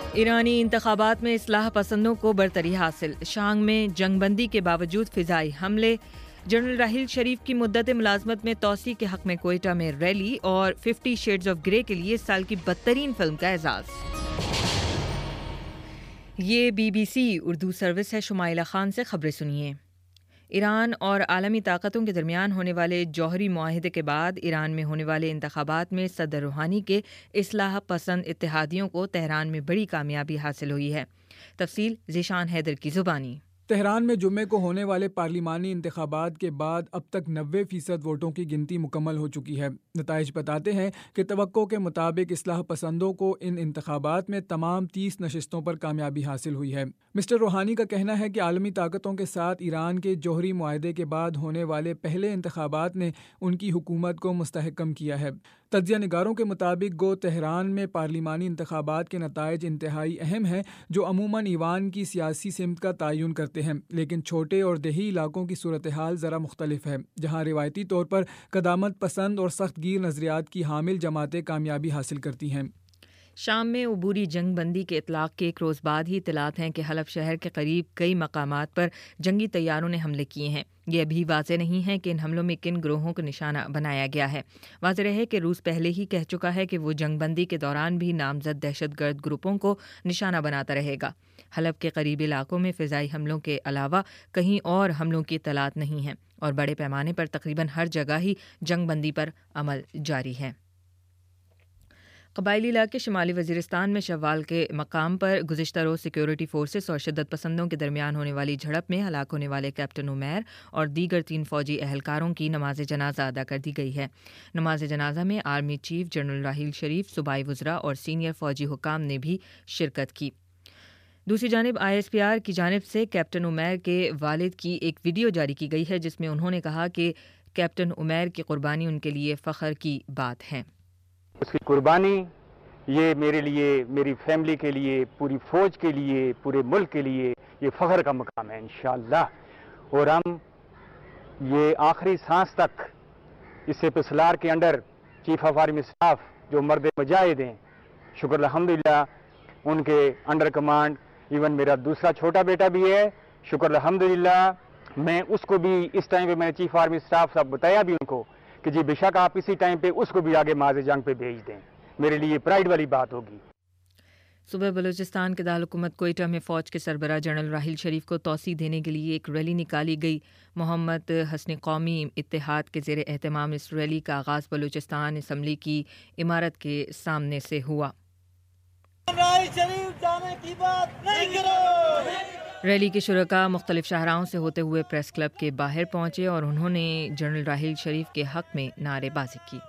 ایرانی انتخابات میں اصلاح پسندوں کو برتری حاصل، شانگ میں جنگ بندی کے باوجود فضائی حملے، جنرل راحیل شریف کی مدت ملازمت میں توسیع کے حق میں کوئٹہ میں ریلی، اور 50 شیڈز آف گرے کے لیے سال کی بدترین فلم کا اعزاز۔ یہ BBC اردو سروس ہے۔ شمائلہ خان سے خبریں سنیے۔ ایران اور عالمی طاقتوں کے درمیان ہونے والے جوہری معاہدے کے بعد ایران میں ہونے والے انتخابات میں صدر روحانی کے اصلاح پسند اتحادیوں کو تہران میں بڑی کامیابی حاصل ہوئی ہے۔ تفصیل ذیشان حیدر کی زبانی۔ تہران میں جمعے کو ہونے والے پارلیمانی انتخابات کے بعد اب تک 90% ووٹوں کی گنتی مکمل ہو چکی ہے۔ نتائج بتاتے ہیں کہ توقع کے مطابق اصلاح پسندوں کو ان انتخابات میں تمام 30 نشستوں پر کامیابی حاصل ہوئی ہے۔ مسٹر روحانی کا کہنا ہے کہ عالمی طاقتوں کے ساتھ ایران کے جوہری معاہدے کے بعد ہونے والے پہلے انتخابات نے ان کی حکومت کو مستحکم کیا ہے۔ تجزیہ نگاروں کے مطابق گو تہران میں پارلیمانی انتخابات کے نتائج انتہائی اہم ہیں، جو عموماً ایوان کی سیاسی سمت کا تعین کرتے ہیں، لیکن چھوٹے اور دیہی علاقوں کی صورتحال ذرا مختلف ہے، جہاں روایتی طور پر قدامت پسند اور سخت گیر نظریات کی حامل جماعتیں کامیابی حاصل کرتی ہیں۔ شام میں عبوری جنگ بندی کے اطلاق کے ایک روز بعد ہی اطلاعات ہیں کہ حلب شہر کے قریب کئی مقامات پر جنگی طیاروں نے حملے کیے ہیں۔ یہ ابھی واضح نہیں ہے کہ ان حملوں میں کن گروہوں کو نشانہ بنایا گیا ہے۔ واضح رہے کہ روس پہلے ہی کہہ چکا ہے کہ وہ جنگ بندی کے دوران بھی نامزد دہشت گرد گروپوں کو نشانہ بناتا رہے گا۔ حلب کے قریبی علاقوں میں فضائی حملوں کے علاوہ کہیں اور حملوں کی اطلاعات نہیں ہیں، اور بڑے پیمانے پر تقریباً ہر جگہ ہی جنگ بندی پر عمل جاری ہے۔ قبائلی علاقے شمالی وزیرستان میں شوال کے مقام پر گزشتہ روز سیکیورٹی فورسز اور شدت پسندوں کے درمیان ہونے والی جھڑپ میں ہلاک ہونے والے کیپٹن عمیر اور دیگر 3 فوجی اہلکاروں کی نماز جنازہ ادا کر دی گئی ہے۔ نماز جنازہ میں army chief general Raheel Sharif, صوبائی وزراء اور سینئر فوجی حکام نے بھی شرکت کی۔ دوسری جانب ISPR کی جانب سے کیپٹن عمیر کے والد کی ایک ویڈیو جاری کی گئی ہے، جس میں انہوں نے کہا کہ کیپٹن عمیر کی قربانی ان کے لیے فخر کی بات ہے۔ اس کی قربانی یہ میرے لیے، میری فیملی کے لیے، پوری فوج کے لیے، پورے ملک کے لیے یہ فخر کا مقام ہے انشاءاللہ، اور ہم یہ آخری سانس تک اس پسلار کے under chief of army staff جو مرد مجاہد ہیں، شکر الحمدللہ ان کے انڈر کمانڈ، ایون میرا دوسرا چھوٹا بیٹا بھی ہے، شکر الحمدللہ میں اس کو بھی اس ٹائم پہ میں نے چیف آرمی اسٹاف صاحب بتایا بھی ان کو کہ جی بے شک آپ اسی ٹائم پہ اس کو بھی آگے ماضی جنگ پہ بھیج دیں، میرے لیے پرائیڈ والی بات ہوگی۔ صوبہ بلوچستان کے دارالحکومت کوئٹہ میں فوج کے سربراہ جنرل راحیل شریف کو توسیع دینے کے لیے ایک ریلی نکالی گئی۔ محمد حسن قومی اتحاد کے زیر اہتمام اس ریلی کا آغاز بلوچستان اسمبلی کی عمارت کے سامنے سے ہوا۔ ریلی کے شرکاء مختلف شاہراہوں سے ہوتے ہوئے پریس کلب کے باہر پہنچے اور انہوں نے جنرل راحیل شریف کے حق میں نعرے بازی کی۔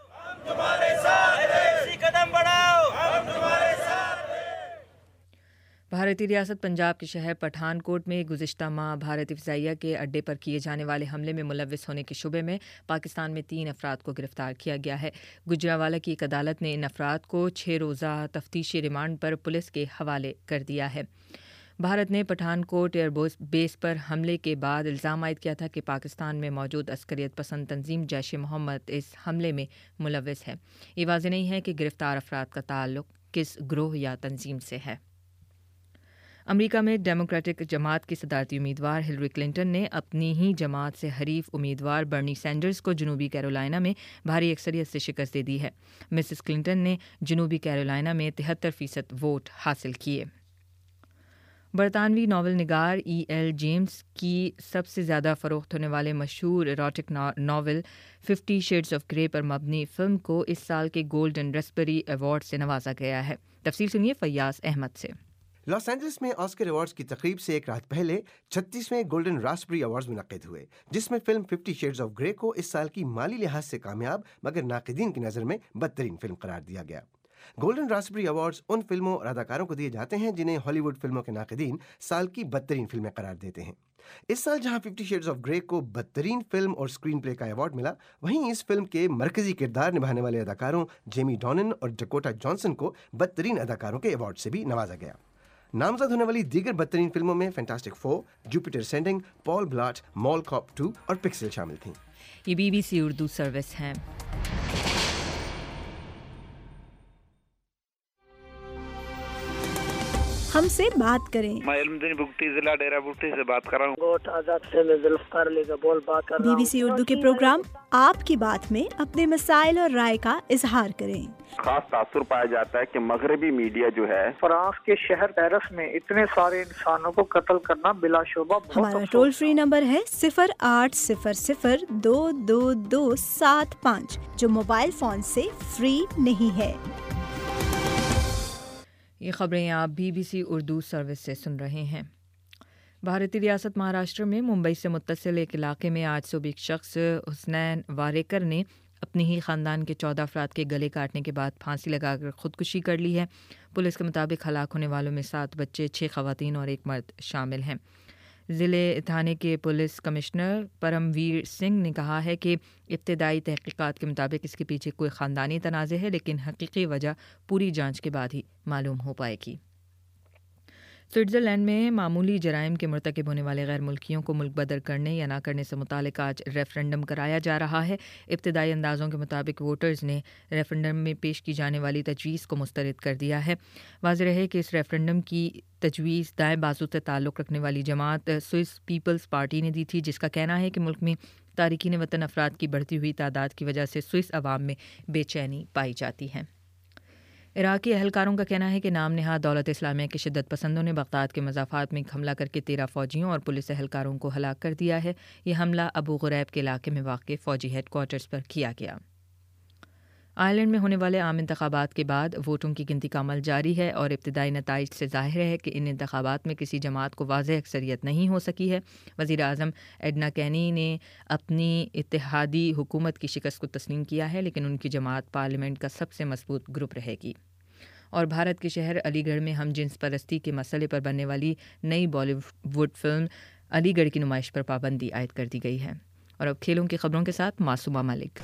بھارتی ریاست پنجاب کے شہر پٹھان کوٹ میں گزشتہ ماہ بھارتی فضائیہ کے اڈے پر کیے جانے والے حملے میں ملوث ہونے کے شبے میں پاکستان میں 3 افراد کو گرفتار کیا گیا ہے۔ گجرانوالہ کی ایک عدالت نے ان افراد کو 6 روزہ تفتیشی ریمانڈ پر پولیس کے حوالے کر دیا ہے۔ بھارت نے پٹھان کوٹ ایئر بیس پر حملے کے بعد الزام عائد کیا تھا کہ پاکستان میں موجود عسکریت پسند تنظیم جیش محمد اس حملے میں ملوث ہے۔ یہ واضح نہیں ہے کہ گرفتار افراد کا تعلق کس گروہ یا تنظیم سے ہے۔ امریکہ میں ڈیموکریٹک جماعت کی صدارتی امیدوار ہلری کلنٹن نے اپنی ہی جماعت سے حریف امیدوار برنی سینڈرز کو جنوبی کیرولائنا میں بھاری اکثریت سے شکست دے دی ہے۔ مسز کلنٹن نے جنوبی کیرولائنا میں 73% ووٹ حاصل کیے۔ برطانوی ناول نگار EL جیمز کی سب سے زیادہ فروخت ہونے والے مشہور erotic novel 50 shades of grey پر مبنی فلم کو اس سال کے گولڈن ریسپبری ایوارڈ سے نوازا گیا ہے۔ تفصیل سنیے فیاض احمد سے۔ لاس اینجلس میں آسکر ایوارڈز کی تقریب سے ایک رات پہلے 36ویں گولڈن راسپبری ایوارڈز منعقد ہوئے، جس میں فلم 50 شیڈز آف گرے کو اس سال کی مالی لحاظ سے کامیاب مگر ناقدین کی نظر میں بدترین فلم قرار دیا گیا۔ گولڈن راسپبری ایوارڈز ان فلموں اور اداکاروں کو دیے جاتے ہیں جنہیں ہالی ووڈ فلموں کے ناقدین سال کی بدترین فلمیں قرار دیتے ہیں۔ اس سال جہاں 50 شیڈز آف گرے کو بدترین فلم اور اسکرین پلے کا ایوارڈ ملا، وہیں اس فلم کے مرکزی کردار نبھانے والے اداکاروں جیمی ڈونن اور ڈکوٹا جانسن کو بدترین اداکاروں کے ایوارڈ سے بھی نوازا گیا۔ نامزد ہونے والی دیگر بدترین فلموں میں Fantastic 4، Jupiter ascending, Paul Blart, mall cop 2 اور پکسل شامل تھیں۔ یہ BBC اردو سروس ہے۔ ہم سے بات کریں۔ میں علمدین بگٹی ضلع ڈیرہ بگٹی سے بات کر رہا ہوں۔ گوٹ آزاد سے میں ذوالفقار علی کا بول بات کر رہا ہوں۔ BBC اردو کے پروگرام آپ کی بات میں اپنے مسائل اور رائے کا اظہار کریں۔ خاص تاثر پایا جاتا ہے کہ مغربی میڈیا جو ہے فرانس کے شہر پیرس میں اتنے سارے انسانوں کو قتل کرنا بلا شبہ بہت ہمارا ٹول فری نمبر ہے 0800-2275 جو موبائل فون سے فری نہیں ہے۔ یہ خبریں آپ BBC اردو سروس سے سن رہے ہیں۔ بھارتی ریاست مہاراشٹر میں ممبئی سے متصل ایک علاقے میں آج صبح ایک شخص حسنین واریکر نے اپنے ہی خاندان کے 14 افراد کے گلے کاٹنے کے بعد پھانسی لگا کر خودکشی کر لی ہے۔ پولیس کے مطابق ہلاک ہونے والوں میں 7 بچے، 6 خواتین اور 1 مرد شامل ہیں۔ ضلع تھانے کے پولیس کمشنر پرم ویر سنگھ نے کہا ہے کہ ابتدائی تحقیقات کے مطابق اس کے پیچھے کوئی خاندانی تنازع ہے، لیکن حقیقی وجہ پوری جانچ کے بعد ہی معلوم ہو پائے گی۔ سوئٹزرلینڈ میں معمولی جرائم کے مرتکب ہونے والے غیر ملکیوں کو ملک بدر کرنے یا نہ کرنے سے متعلق آج ریفرنڈم کرایا جا رہا ہے۔ ابتدائی اندازوں کے مطابق ووٹرز نے ریفرنڈم میں پیش کی جانے والی تجویز کو مسترد کر دیا ہے۔ واضح رہے کہ اس ریفرنڈم کی تجویز دائیں بازو سے تعلق رکھنے والی جماعت سوئس پیپلز پارٹی نے دی تھی، جس کا کہنا ہے کہ ملک میں تارکین وطن افراد کی بڑھتی ہوئی تعداد کی وجہ سے سوئس عوام میں بے چینی پائی جاتی ہے۔ عراقی اہلکاروں کا کہنا ہے کہ نام نہاد دولت اسلامیہ کے شدت پسندوں نے بغداد کے مضافات میں حملہ کر کے 13 فوجیوں اور پولیس اہلکاروں کو ہلاک کر دیا ہے۔ یہ حملہ ابو غریب کے علاقے میں واقع فوجی ہیڈ کوارٹرز پر کیا گیا۔ آئرلینڈ میں ہونے والے عام انتخابات کے بعد ووٹوں کی گنتی کا عمل جاری ہے اور ابتدائی نتائج سے ظاہر ہے کہ ان انتخابات میں کسی جماعت کو واضح اکثریت نہیں ہو سکی ہے۔ وزیر اعظم ایڈنا کینی نے اپنی اتحادی حکومت کی شکست کو تسلیم کیا ہے، لیکن ان کی جماعت پارلیمنٹ کا سب سے مضبوط گروپ رہے گی۔ اور بھارت کے شہر علی گڑھ میں ہم جنس پرستی کے مسئلے پر بننے والی نئی بالی ووڈ فلم علی گڑھ کی نمائش پر پابندی عائد کر دی گئی ہے۔ اور اب کھیلوں کی خبروں کے ساتھ معصومہ ملک۔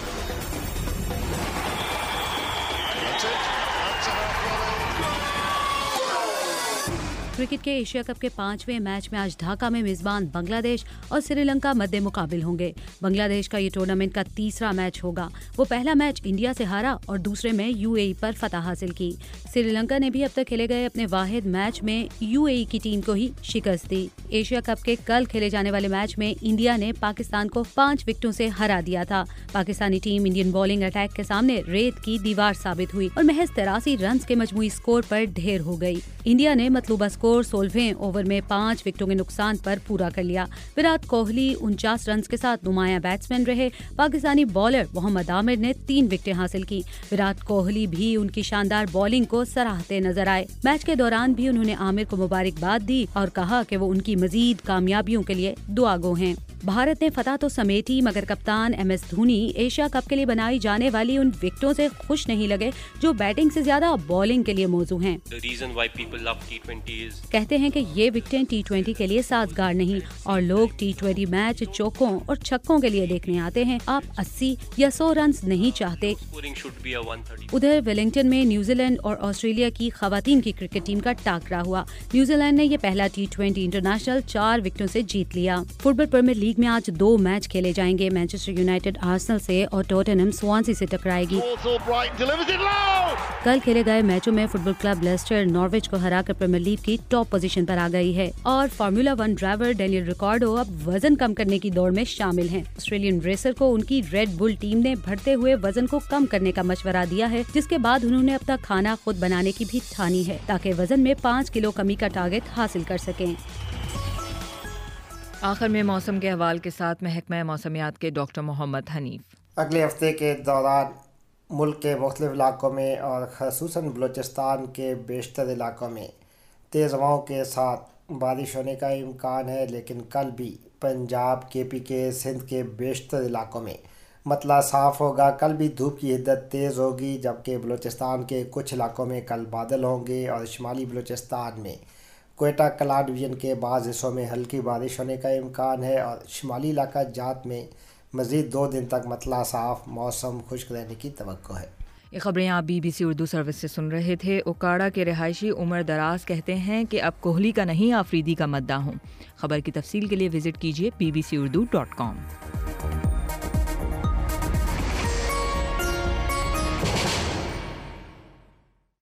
کرکٹ کے ایشیا کپ کے 5ویں میچ میں آج ڈھاکہ میں میزبان بنگلہ دیش اور سری لنکا مد مقابل ہوں گے۔ بنگلہ دیش کا یہ ٹورنامنٹ کا تیسرا میچ ہوگا۔ وہ پہلا میچ انڈیا سے ہارا اور دوسرے میں UAE پر فتح حاصل کی۔ سری لنکا نے بھی اب تک کھیلے گئے اپنے واحد میچ میں UAE کی ٹیم کو ہی شکست دی۔ ایشیا کپ کے کل کھیلے جانے والے میچ میں انڈیا نے پاکستان کو 5 وکٹوں سے ہرا دیا تھا۔ Pakistani team Indian bowling attack کے سامنے ریت کی دیوار ثابت ہوئی اور محض 83 رنز کے مجموعی سکور پر ڈھیر ہو گئی۔ انڈیا نے مطلوبہ سکور 16ویں اوور میں 5 وکٹوں کے نقصان پر پورا کر لیا۔ وراٹ کوہلی 49 رنز کے ساتھ نمایاں بیٹسمین رہے۔ پاکستانی بالر محمد عامر نے 3 وکٹیں حاصل کی۔ وراٹ کوہلی بھی ان کی شاندار بالنگ کو سراہتے نظر آئے۔ میچ کے دوران بھی انہوں نے عامر کو مبارکباد دی اور کہا کہ وہ ان کی مزید کامیابیوں کے لیے دعا گو ہیں۔ بھارت نے فتح تو سمیٹی مگر کپتان MS دھونی ایشیا کپ کے لیے بنائی جانے والی ان وکٹوں سے خوش نہیں لگے جو بیٹنگ سے زیادہ بالنگ کے لیے موزوں ہیں۔ کہتے ہیں کہ یہ وکٹیں T20 کے لیے سازگار نہیں اور لوگ T20 میچ چوکوں اور چھکوں کے لیے دیکھنے آتے ہیں۔ آپ 80 یا 100 رنز نہیں چاہتے۔ ادھر ویلنگٹن میں نیوزی لینڈ اور آسٹریلیا کی خواتین کی کرکٹ ٹیم کا ٹاکرا ہوا۔ نیوزی لینڈ نے یہ پہلا T20 انٹرنیشنل 4 وکٹوں سے جیت لیا۔ فٹ بال پریمیئر لیگ میں آج 2 میچ کھیلے جائیں گے۔ مانچسٹر یونائیٹڈ آرسنل سے اور ٹوٹنہم سوانسی سے ٹکرائے گی۔ کل کھیلے گئے میچوں میں football club Leicester Norwich کو ہرا کر پریمیئر لیگ کی ٹاپ پوزیشن پر آ گئی ہے اور فارمولا 1 ڈرائیور ڈینیل ریکارڈو اب وزن کم کرنے کی دوڑ میں شامل ہیں۔ آسٹریلین ریسر کو ان کی ریڈ بل ٹیم نے بڑھتے ہوئے وزن کو کم کرنے کا مشورہ دیا ہے، جس کے بعد انہوں نے اپنا کھانا خود بنانے کی بھی ٹھانی ہے تاکہ وزن میں 5 کلو کمی کا ٹارگٹ حاصل کر سکیں۔ آخر میں موسم کے حوال کے ساتھ محکمہ موسمیات کے ڈاکٹر محمد حنیف۔ اگلے ہفتے کے دوران ملک کے مختلف علاقوں میں اور خصوصاً بلوچستان کے بیشتر علاقوں میں تیز ہواؤں کے ساتھ بارش ہونے کا امکان ہے، لیکن کل بھی پنجاب، KP کے سندھ کے بیشتر علاقوں میں مطلع صاف ہوگا۔ کل بھی دھوپ کی حدت تیز ہوگی، جبکہ بلوچستان کے کچھ علاقوں میں کل بادل ہوں گے اور شمالی بلوچستان میں کوئٹہ کلا ڈویژن کے بعض حصوں میں ہلکی بارش ہونے کا امکان ہے اور شمالی علاقہ جات میں مزید 2 دن تک مطلع صاف موسم خشک رہنے کی توقع ہے۔ یہ خبریں آپ BBC اردو سروس سے سن رہے تھے۔ اوکاڑا کے رہائشی عمر دراز کہتے ہیں کہ اب کوہلی کا نہیں آفریدی کا مداح ہوں۔ خبر کی تفصیل کے لیے وزٹ کیجیے bbcurdu.com۔